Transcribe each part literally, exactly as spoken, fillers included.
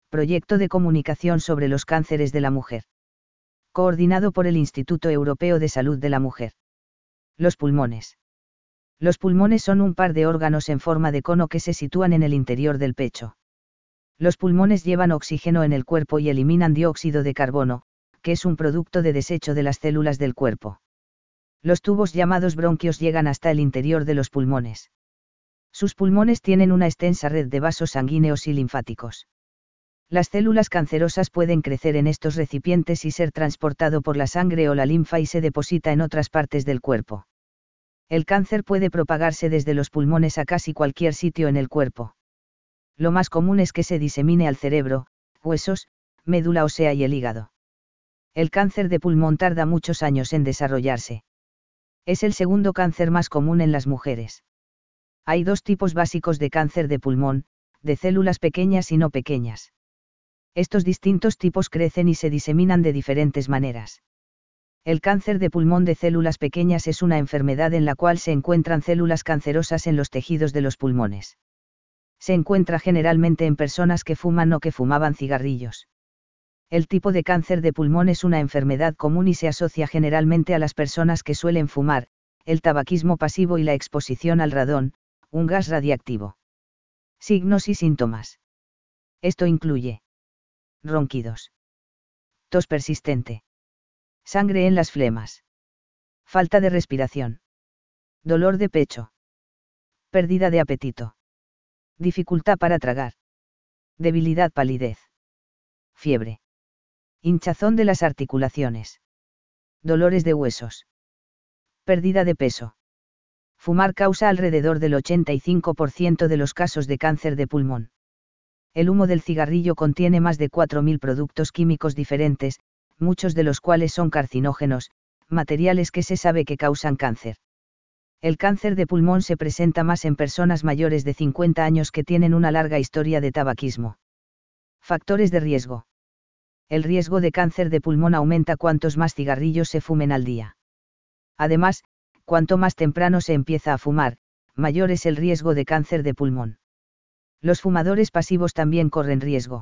Proyecto de comunicación sobre los cánceres de la mujer. Coordinado por el Instituto Europeo de Salud de la Mujer. Los pulmones. Los pulmones son un par de órganos en forma de cono que se sitúan en el interior del pecho. Los pulmones llevan oxígeno en el cuerpo y eliminan dióxido de carbono, que es un producto de desecho de las células del cuerpo. Los tubos llamados bronquios llegan hasta el interior de los pulmones. Sus pulmones tienen una extensa red de vasos sanguíneos y linfáticos. Las células cancerosas pueden crecer en estos recipientes y ser transportado por la sangre o la linfa y se deposita en otras partes del cuerpo. El cáncer puede propagarse desde los pulmones a casi cualquier sitio en el cuerpo. Lo más común es que se disemine al cerebro, huesos, médula ósea y el hígado. El cáncer de pulmón tarda muchos años en desarrollarse. Es el segundo cáncer más común en las mujeres. Hay dos tipos básicos de cáncer de pulmón, de células pequeñas y no pequeñas. Estos distintos tipos crecen y se diseminan de diferentes maneras. El cáncer de pulmón de células pequeñas es una enfermedad en la cual se encuentran células cancerosas en los tejidos de los pulmones. Se encuentra generalmente en personas que fuman o que fumaban cigarrillos. El tipo de cáncer de pulmón es una enfermedad común y se asocia generalmente a las personas que suelen fumar, el tabaquismo pasivo y la exposición al radón, un gas radiactivo. Signos y síntomas. Esto incluye ronquidos, tos persistente, sangre en las flemas, falta de respiración, dolor de pecho, pérdida de apetito, dificultad para tragar, debilidad, palidez, fiebre, hinchazón de las articulaciones, dolores de huesos, pérdida de peso. Fumar causa alrededor del ochenta y cinco por ciento de los casos de cáncer de pulmón. El humo del cigarrillo contiene más de cuatro mil productos químicos diferentes, muchos de los cuales son carcinógenos, materiales que se sabe que causan cáncer. El cáncer de pulmón se presenta más en personas mayores de cincuenta años que tienen una larga historia de tabaquismo. Factores de riesgo. El riesgo de cáncer de pulmón aumenta cuantos más cigarrillos se fumen al día. Además, cuanto más temprano se empieza a fumar, mayor es el riesgo de cáncer de pulmón. Los fumadores pasivos también corren riesgo.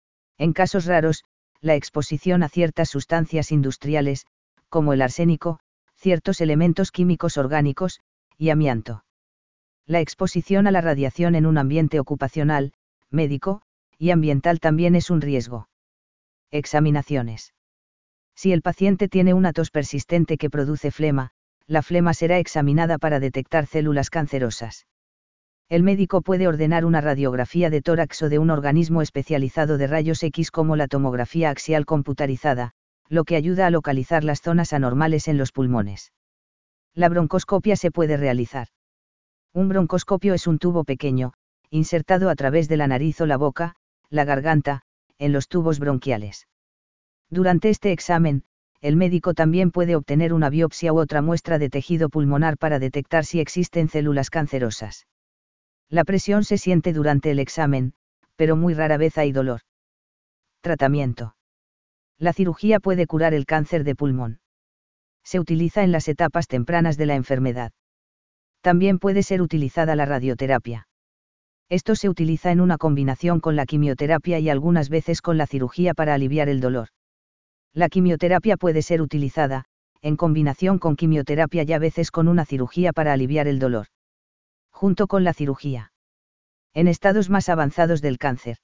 En casos raros, la exposición a ciertas sustancias industriales, como el arsénico, ciertos elementos químicos orgánicos, y amianto. La exposición a la radiación en un ambiente ocupacional, médico, y ambiental también es un riesgo. Examinaciones. Si el paciente tiene una tos persistente que produce flema, la flema será examinada para detectar células cancerosas. El médico puede ordenar una radiografía de tórax o de un organismo especializado de rayos X como la tomografía axial computarizada, lo que ayuda a localizar las zonas anormales en los pulmones. La broncoscopia se puede realizar. Un broncoscopio es un tubo pequeño, insertado a través de la nariz o la boca, la garganta, en los tubos bronquiales. Durante este examen, el médico también puede obtener una biopsia u otra muestra de tejido pulmonar para detectar si existen células cancerosas. La presión se siente durante el examen, pero muy rara vez hay dolor. Tratamiento. La cirugía puede curar el cáncer de pulmón. Se utiliza en las etapas tempranas de la enfermedad. También puede ser utilizada la radioterapia. Esto se utiliza en una combinación con la quimioterapia y algunas veces con la cirugía para aliviar el dolor. La quimioterapia puede ser utilizada, en combinación con quimioterapia y a veces con una cirugía para aliviar el dolor. Junto con la cirugía. En estados más avanzados del cáncer.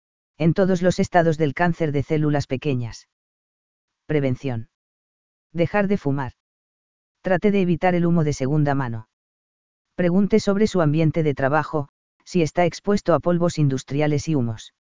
En todos los estados del cáncer de células pequeñas. Prevención. Dejar de fumar. Trate de evitar el humo de segunda mano. Pregunte sobre su ambiente de trabajo, si está expuesto a polvos industriales y humos.